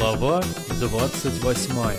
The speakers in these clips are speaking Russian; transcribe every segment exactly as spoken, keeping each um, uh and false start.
Глава двадцать восьмая.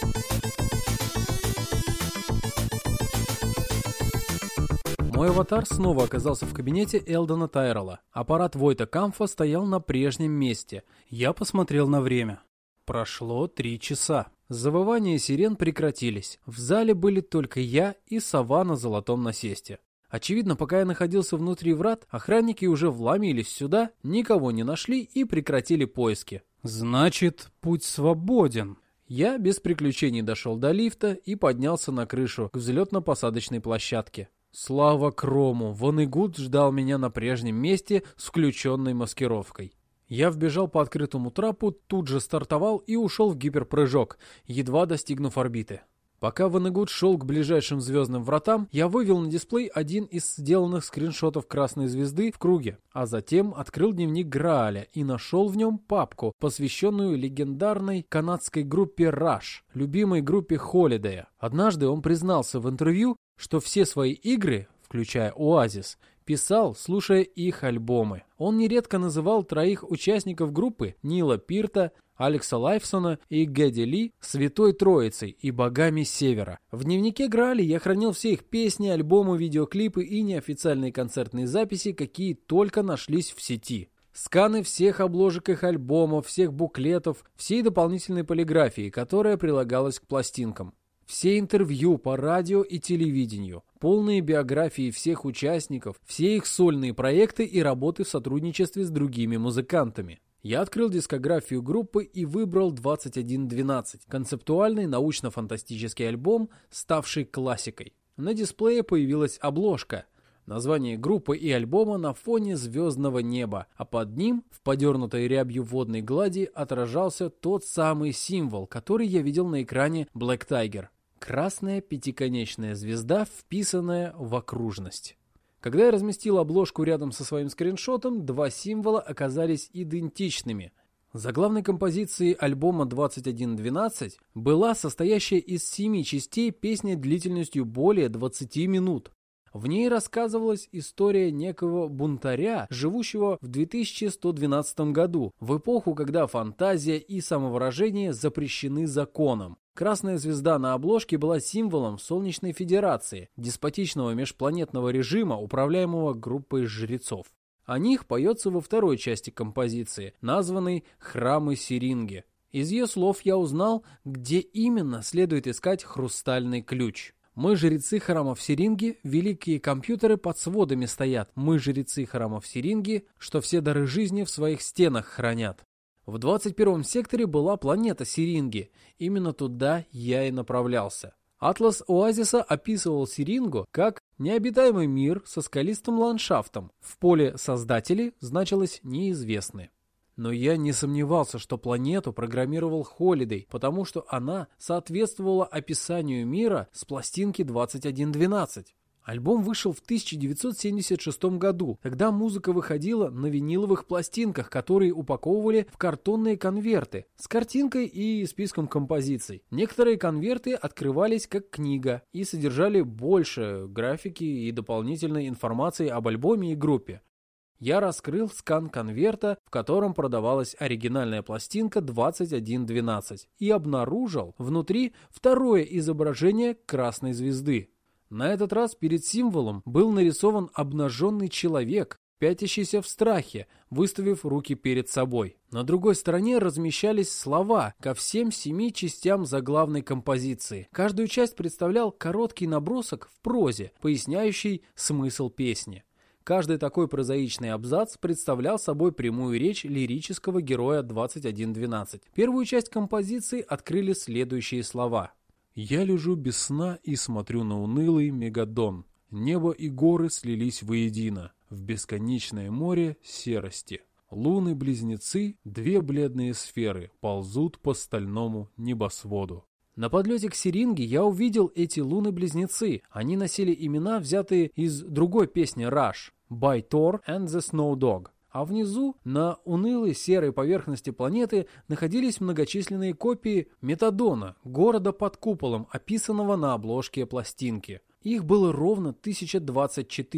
Мой аватар снова оказался в кабинете Элдона Тайрелла. Аппарат Войта Камфа стоял на прежнем месте. Я посмотрел на время. Прошло три часа. Завывания сирен прекратились. В зале были только я и сова на золотом насесте. Очевидно, пока я находился внутри врат, охранники уже вломились сюда, никого не нашли и прекратили поиски. Значит, путь свободен. Я без приключений дошел до лифта и поднялся на крышу к взлетно-посадочной площадке. Слава Крому, Вонегут ждал меня на прежнем месте с включенной маскировкой. Я вбежал по открытому трапу, тут же стартовал и ушел в гиперпрыжок, едва достигнув орбиты. Пока Вонегут шел к ближайшим звездным вратам, я вывел на дисплей один из сделанных скриншотов Красной Звезды в круге, а затем открыл дневник Грааля и нашел в нем папку, посвященную легендарной канадской группе Rush, любимой группе Холидея. Однажды он признался в интервью, что все свои игры, включая Оазис, писал, слушая их альбомы. Он нередко называл троих участников группы, Нила Пирта, Алекса Лайфсона и Гэдди Ли, Святой Троицей и богами Севера. В дневнике Грааля я хранил все их песни, альбомы, видеоклипы и неофициальные концертные записи, какие только нашлись в сети. Сканы всех обложек их альбомов, всех буклетов, всей дополнительной полиграфии, которая прилагалась к пластинкам. Все интервью по радио и телевидению, полные биографии всех участников, все их сольные проекты и работы в сотрудничестве с другими музыкантами. Я открыл дискографию группы и выбрал двадцать один двенадцать, концептуальный научно-фантастический альбом, ставший классикой. На дисплее появилась обложка, название группы и альбома на фоне звездного неба, а под ним, в подернутой рябью водной глади, отражался тот самый символ, который я видел на экране Black Tiger. Красная пятиконечная звезда, вписанная в окружность. Когда я разместил обложку рядом со своим скриншотом, два символа оказались идентичными. Заглавной композицией альбома двадцать один двенадцать была состоящая из семи частей песня длительностью более двадцати минут. В ней рассказывалась история некого бунтаря, живущего в две тысячи сто двенадцатом году, в эпоху, когда фантазия и самовыражение запрещены законом. Красная звезда на обложке была символом Солнечной Федерации, деспотичного межпланетного режима, управляемого группой жрецов. О них поется во второй части композиции, названной «Храмы Сиринги». Из ее слов я узнал, где именно следует искать хрустальный ключ. Мы, жрецы храмов Сиринги, великие компьютеры под сводами стоят. Мы, жрецы храмов Сиринги, что все дары жизни в своих стенах хранят. В двадцать первом секторе была планета Сиринги. Именно туда я и направлялся. Атлас Оазиса описывал Сирингу как необитаемый мир со скалистым ландшафтом. В поле «Создатели» значилось «неизвестны». Но я не сомневался, что планету программировал Холидей, потому что она соответствовала описанию мира с пластинки двадцать один двенадцать. Альбом вышел в тысяча девятьсот семьдесят шестом году. Тогда музыка выходила на виниловых пластинках, которые упаковывали в картонные конверты с картинкой и списком композиций. Некоторые конверты открывались как книга и содержали больше графики и дополнительной информации об альбоме и группе. Я раскрыл скан конверта, в котором продавалась оригинальная пластинка двадцать один двенадцать, и обнаружил внутри второе изображение Красной Звезды. На этот раз перед символом был нарисован обнаженный человек, пятящийся в страхе, выставив руки перед собой. На другой стороне размещались слова ко всем семи частям заглавной композиции. Каждую часть представлял короткий набросок в прозе, поясняющий смысл песни. Каждый такой прозаичный абзац представлял собой прямую речь лирического героя двадцать один двенадцать. Первую часть композиции открыли следующие слова. «Я лежу без сна и смотрю на унылый Мегадон. Небо и горы слились воедино, в бесконечное море серости. Луны-близнецы, две бледные сферы, ползут по стальному небосводу». На подлете к Сиринге я увидел эти луны-близнецы. Они носили имена, взятые из другой песни Rush «By Thor and the Snow Dog». А внизу, на унылой серой поверхности планеты, находились многочисленные копии Метадона, города под куполом, описанного на обложке пластинки. Их было ровно тысяча двадцать четыре.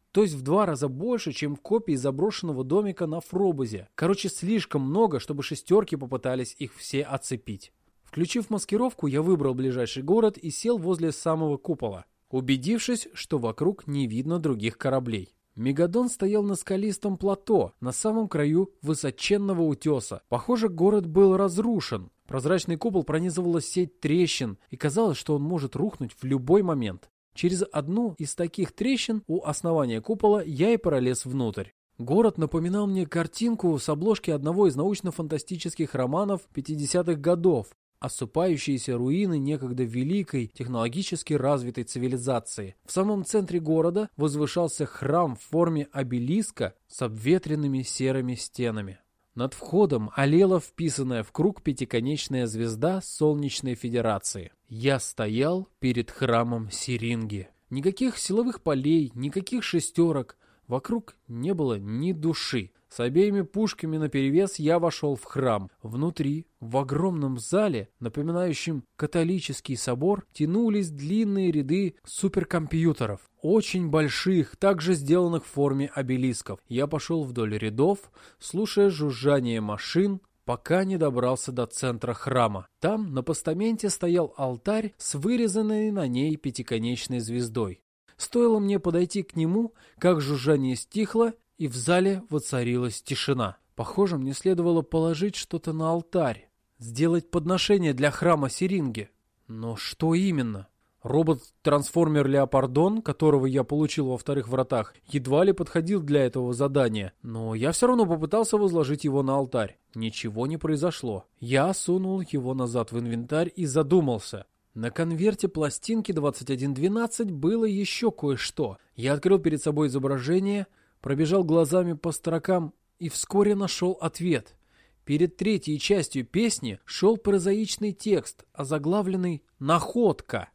То есть в два раза больше, чем копии заброшенного домика на Фробозе. Короче, слишком много, чтобы шестерки попытались их все оцепить. Включив маскировку, я выбрал ближайший город и сел возле самого купола, убедившись, что вокруг не видно других кораблей. Мегадон стоял на скалистом плато, на самом краю высоченного утеса. Похоже, город был разрушен. Прозрачный купол пронизывала сеть трещин, и казалось, что он может рухнуть в любой момент. Через одну из таких трещин у основания купола я и пролез внутрь. Город напоминал мне картинку с обложки одного из научно-фантастических романов пятидесятых годов. Осыпающиеся руины некогда великой, технологически развитой цивилизации. В самом центре города возвышался храм в форме обелиска с обветренными серыми стенами. Над входом олела вписанная в круг пятиконечная звезда Солнечной Федерации. Я стоял перед храмом Сиринги. Никаких силовых полей, никаких шестерок. Вокруг не было ни души. С обеими пушками наперевес я вошел в храм. Внутри, в огромном зале, напоминающем католический собор, тянулись длинные ряды суперкомпьютеров. Очень больших, также сделанных в форме обелисков. Я пошел вдоль рядов, слушая жужжание машин, пока не добрался до центра храма. Там на постаменте стоял алтарь с вырезанной на ней пятиконечной звездой. Стоило мне подойти к нему, как жужжание стихло, и в зале воцарилась тишина. Похоже, мне следовало положить что-то на алтарь, сделать подношение для храма Сиринги. Но что именно? Робот-трансформер Леопардон, которого я получил во вторых вратах, едва ли подходил для этого задания, но я все равно попытался возложить его на алтарь. Ничего не произошло. Я сунул его назад в инвентарь и задумался. На конверте пластинки двадцать один двенадцать было еще кое-что. Я открыл перед собой изображение, пробежал глазами по строкам и вскоре нашел ответ. Перед третьей частью песни шел прозаичный текст, озаглавленный «Находка».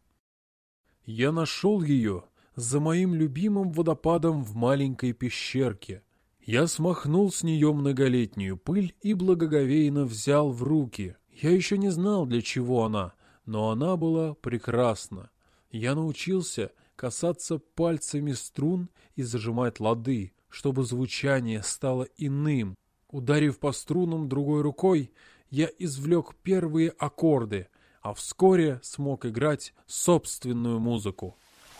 Я нашел ее за моим любимым водопадом в маленькой пещерке. Я смахнул с нее многолетнюю пыль и благоговейно взял в руки. Я еще не знал, для чего она, но она была прекрасна. Я научился касаться пальцами струн и зажимать лады, чтобы звучание стало иным. Ударив по струнам другой рукой, я извлек первые аккорды, а вскоре смог играть собственную музыку.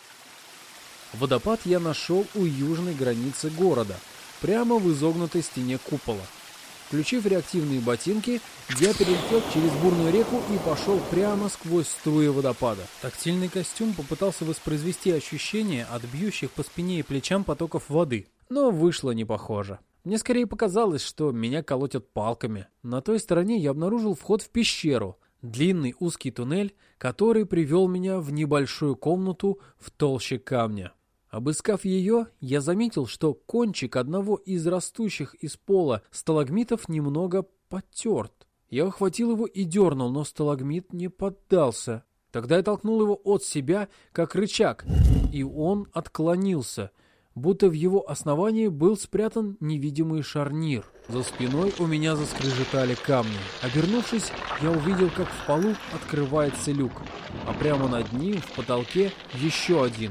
Водопад я нашел у южной границы города, прямо в изогнутой стене купола. Включив реактивные ботинки, я перелетел через бурную реку и пошел прямо сквозь струи водопада. Тактильный костюм попытался воспроизвести ощущение от бьющих по спине и плечам потоков воды, но вышло не похоже. Мне скорее показалось, что меня колотят палками. На той стороне я обнаружил вход в пещеру, длинный узкий туннель, который привел меня в небольшую комнату в толще камня. Обыскав ее, я заметил, что кончик одного из растущих из пола сталагмитов немного потерт. Я ухватил его и дернул, но сталагмит не поддался. Тогда я толкнул его от себя, как рычаг, и он отклонился, будто в его основании был спрятан невидимый шарнир. За спиной у меня заскрежетали камни. Обернувшись, я увидел, как в полу открывается люк, а прямо над ним в потолке еще один.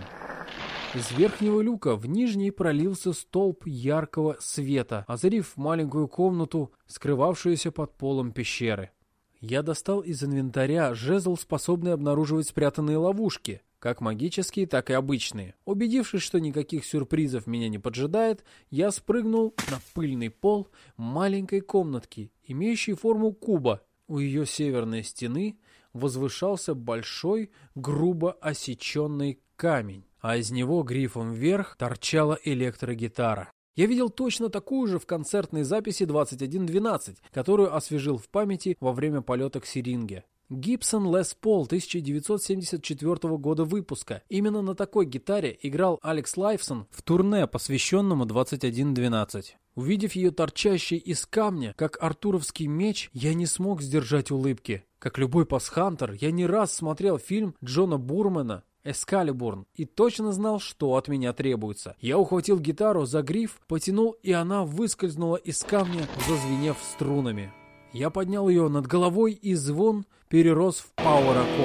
Из верхнего люка в нижний пролился столб яркого света, озарив маленькую комнату, скрывавшуюся под полом пещеры. Я достал из инвентаря жезл, способный обнаруживать спрятанные ловушки, как магические, так и обычные. Убедившись, что никаких сюрпризов меня не поджидает, я спрыгнул на пыльный пол маленькой комнатки, имеющей форму куба. У ее северной стены возвышался большой, грубо осеченный камень, а из него грифом вверх торчала электрогитара. Я видел точно такую же в концертной записи двадцать один двенадцать, которую освежил в памяти во время полета к Сиринге. Гибсон Лес Пол тысяча девятьсот семьдесят четвёртого года выпуска. Именно на такой гитаре играл Алекс Лайфсон в турне, посвященному двадцать один двенадцать. Увидев ее торчащей из камня, как артуровский меч, я не смог сдержать улыбки. Как любой пасхантер, я не раз смотрел фильм Джона Бурмена «Эскалибурн» и точно знал, что от меня требуется. Я ухватил гитару за гриф, потянул, и она выскользнула из камня, зазвенев струнами. Я поднял ее над головой, и звон перерос в пауэр-аккорд.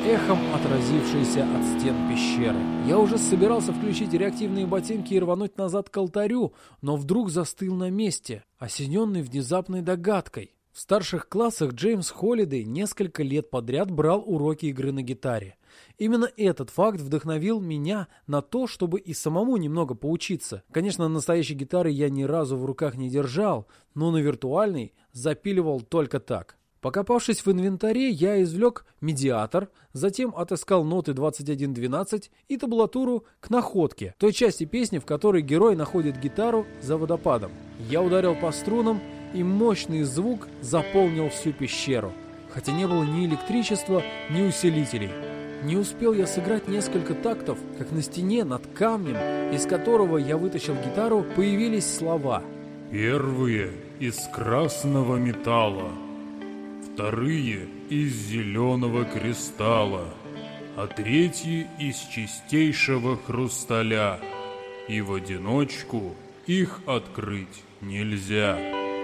эхом отразившиеся от стен пещеры. Я уже собирался включить реактивные ботинки и рвануть назад к алтарю, но вдруг застыл на месте, осененный внезапной догадкой. В старших классах Джеймс Холлидей несколько лет подряд брал уроки игры на гитаре. Именно этот факт вдохновил меня на то, чтобы и самому немного поучиться. Конечно, настоящей гитары я ни разу в руках не держал, но на виртуальной запиливал только так. Покопавшись в инвентаре, я извлек медиатор, затем отыскал ноты двадцать один двенадцать и табулатуру к находке, той части песни, в которой герой находит гитару за водопадом. Я ударил по струнам, и мощный звук заполнил всю пещеру, хотя не было ни электричества, ни усилителей. Не успел я сыграть несколько тактов, как на стене над камнем, из которого я вытащил гитару, появились слова. «Первые из красного металла, вторые из зеленого кристалла, а третьи из чистейшего хрусталя, и в одиночку их открыть нельзя».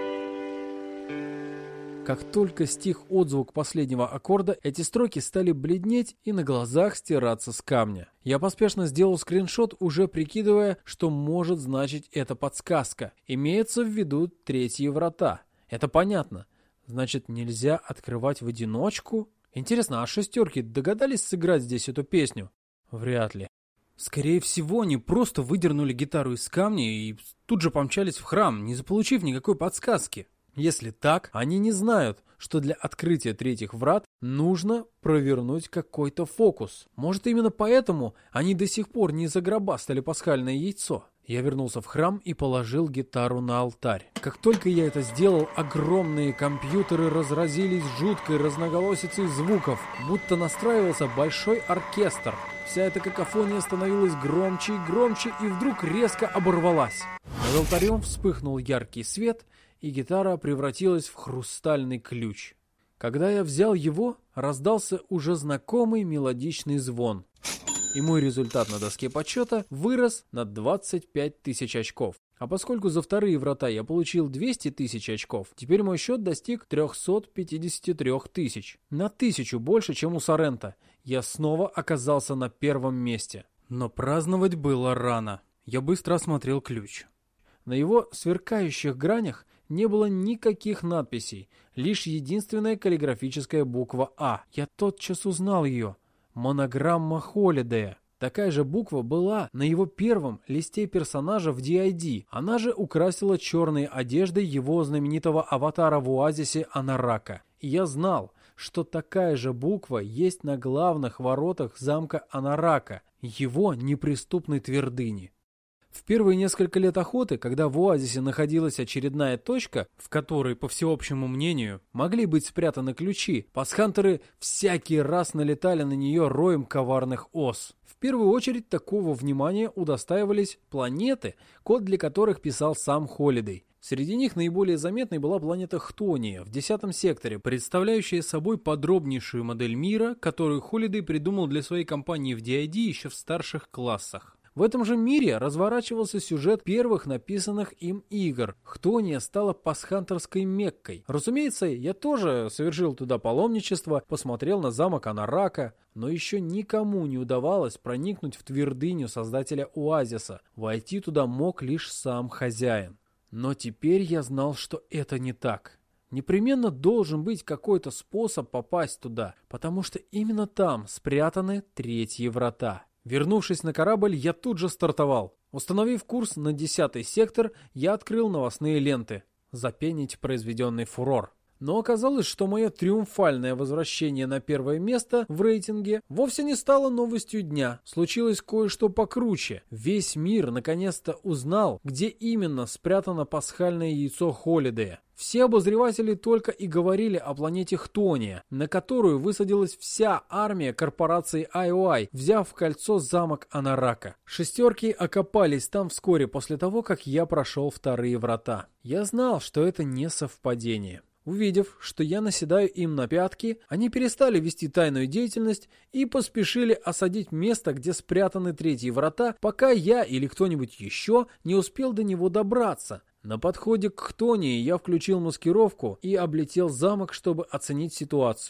Как только стих отзвук последнего аккорда, эти строки стали бледнеть и на глазах стираться с камня. Я поспешно сделал скриншот, уже прикидывая, что может значить эта подсказка. Имеется в виду третьи врата. Это понятно. Значит, нельзя открывать в одиночку? Интересно, а шестерки догадались сыграть здесь эту песню? Вряд ли. Скорее всего, они просто выдернули гитару из камня и тут же помчались в храм, не заполучив никакой подсказки. Если так, они не знают, что для открытия третьих врат нужно провернуть какой-то фокус. Может, именно поэтому они до сих пор не загробастали пасхальное яйцо. Я вернулся в храм и положил гитару на алтарь. Как только я это сделал, огромные компьютеры разразились жуткой разноголосицей звуков, будто настраивался большой оркестр. Вся эта какофония становилась громче и громче и вдруг резко оборвалась. Над алтарем вспыхнул яркий свет, и гитара превратилась в хрустальный ключ. Когда я взял его, раздался уже знакомый мелодичный звон. И мой результат на доске подсчета вырос на двадцать пять тысяч очков. А поскольку за вторые врата я получил двести тысяч очков, теперь мой счет достиг триста пятьдесят три тысячи. На тысячу больше, чем у Соррента. Я снова оказался на первом месте. Но праздновать было рано. Я быстро осмотрел ключ. На его сверкающих гранях не было никаких надписей, лишь единственная каллиграфическая буква «А». Я тотчас узнал ее. Монограмма Холлидея. Такая же буква была на его первом листе персонажа в ди ай ди. Она же украсила черной одеждой его знаменитого аватара в оазисе Анарака. И я знал, что такая же буква есть на главных воротах замка Анарака, его неприступной твердыни. В первые несколько лет охоты, когда в оазисе находилась очередная точка, в которой, по всеобщему мнению, могли быть спрятаны ключи, пасхантеры всякий раз налетали на нее роем коварных ос. В первую очередь такого внимания удостаивались планеты, код для которых писал сам Холлидей. Среди них наиболее заметной была планета Хтония в десятом секторе, представляющая собой подробнейшую модель мира, которую Холлидей придумал для своей компании в ди ай ди еще в старших классах. В этом же мире разворачивался сюжет первых написанных им игр. Хтония стала пасхантерской Меккой. Разумеется, я тоже совершил туда паломничество, посмотрел на замок Анарака, но еще никому не удавалось проникнуть в твердыню создателя оазиса. Войти туда мог лишь сам хозяин. Но теперь я знал, что это не так. Непременно должен быть какой-то способ попасть туда, потому что именно там спрятаны третьи врата. Вернувшись на корабль, я тут же стартовал. Установив курс на десятый сектор, я открыл новостные ленты. Запенить произведенный фурор. Но оказалось, что мое триумфальное возвращение на первое место в рейтинге вовсе не стало новостью дня. Случилось кое-что покруче. Весь мир наконец-то узнал, где именно спрятано пасхальное яйцо Холлидея. Все обозреватели только и говорили о планете Хтония, на которую высадилась вся армия корпорации ай о ай, взяв в кольцо замок Анарака. Шестерки окопались там вскоре после того, как я прошел вторые врата. Я знал, что это не совпадение. Увидев, что я наседаю им на пятки, они перестали вести тайную деятельность и поспешили осадить место, где спрятаны третьи врата, пока я или кто-нибудь еще не успел до него добраться. На подходе к Хтонии я включил маскировку и облетел замок, чтобы оценить ситуацию.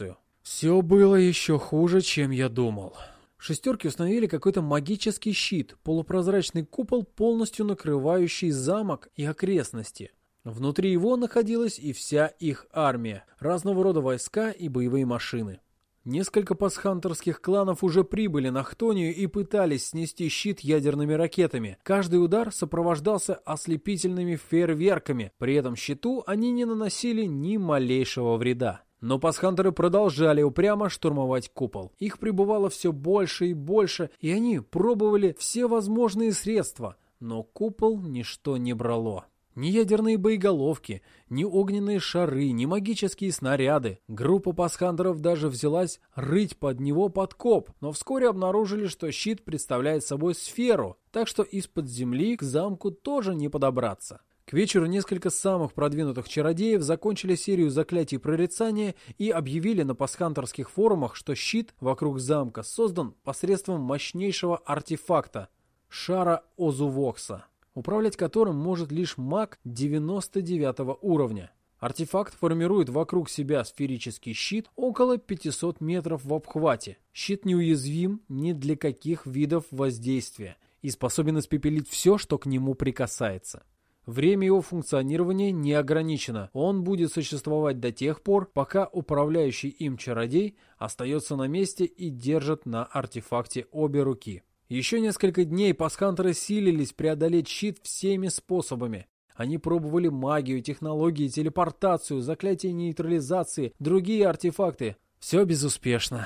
Все было еще хуже, чем я думал. Шестерки установили какой-то магический щит, полупрозрачный купол, полностью накрывающий замок и окрестности. Внутри его находилась и вся их армия, разного рода войска и боевые машины. Несколько пасхантерских кланов уже прибыли на Хтонию и пытались снести щит ядерными ракетами. Каждый удар сопровождался ослепительными фейерверками, при этом щиту они не наносили ни малейшего вреда. Но пасхантеры продолжали упрямо штурмовать купол. Их прибывало все больше и больше, и они пробовали все возможные средства, но купол ничто не брало. Ни ядерные боеголовки, ни огненные шары, ни магические снаряды. Группа пасхантеров даже взялась рыть под него подкоп, но вскоре обнаружили, что щит представляет собой сферу, так что из-под земли к замку тоже не подобраться. К вечеру несколько самых продвинутых чародеев закончили серию заклятий прорицания и объявили на пасхантерских форумах, что щит вокруг замка создан посредством мощнейшего артефакта – шара Озувокса, управлять которым может лишь маг девяносто девятого уровня. Артефакт формирует вокруг себя сферический щит около пятисот метров в обхвате. Щит неуязвим ни для каких видов воздействия и способен испепелить все, что к нему прикасается. Время его функционирования не ограничено. Он будет существовать до тех пор, пока управляющий им чародей остается на месте и держит на артефакте обе руки. Еще несколько дней пасхантеры силились преодолеть щит всеми способами. Они пробовали магию, технологии, телепортацию, заклятие нейтрализации, другие артефакты. Все безуспешно.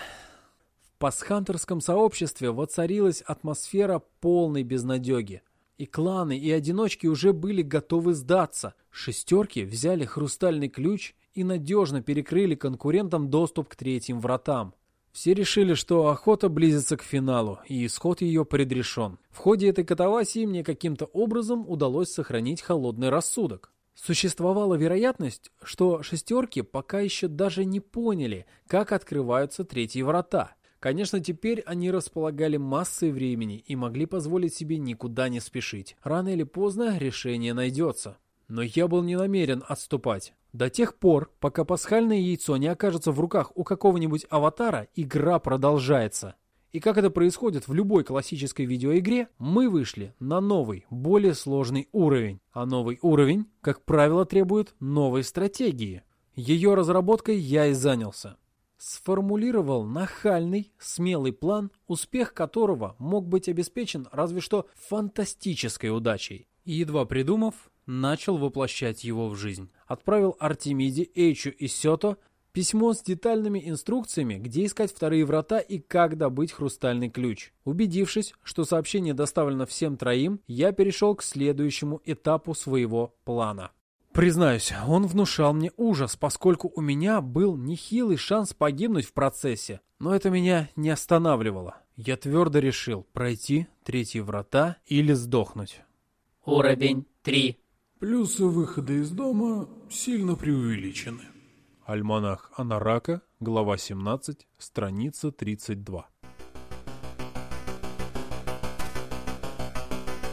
В пасхантерском сообществе воцарилась атмосфера полной безнадеги. И кланы, и одиночки уже были готовы сдаться. Шестерки взяли хрустальный ключ и надежно перекрыли конкурентам доступ к третьим вратам. Все решили, что охота близится к финалу, и исход ее предрешен. В ходе этой катавасии мне каким-то образом удалось сохранить холодный рассудок. Существовала вероятность, что шестерки пока еще даже не поняли, как открываются третьи врата. Конечно, теперь они располагали массой времени и могли позволить себе никуда не спешить. Рано или поздно решение найдется. Но я был не намерен отступать. До тех пор, пока пасхальное яйцо не окажется в руках у какого-нибудь аватара, игра продолжается. И как это происходит в любой классической видеоигре, мы вышли на новый, более сложный уровень. А новый уровень, как правило, требует новой стратегии. Ее разработкой я и занялся. Сформулировал нахальный, смелый план, успех которого мог быть обеспечен разве что фантастической удачей. И едва придумав, начал воплощать его в жизнь. Отправил Артемиде, Эйчу и Сёто письмо с детальными инструкциями, где искать вторые врата и как добыть хрустальный ключ. Убедившись, что сообщение доставлено всем троим, я перешел к следующему этапу своего плана. Признаюсь, он внушал мне ужас, поскольку у меня был нехилый шанс погибнуть в процессе. Но это меня не останавливало. Я твердо решил пройти третьи врата или сдохнуть. Уровень три. Плюсы выхода из дома сильно преувеличены. Альманах Анарака, глава семнадцать, страница тридцать два.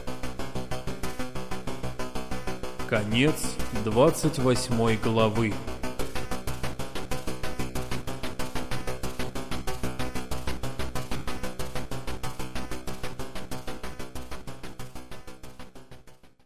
Конец двадцать восьмой главы.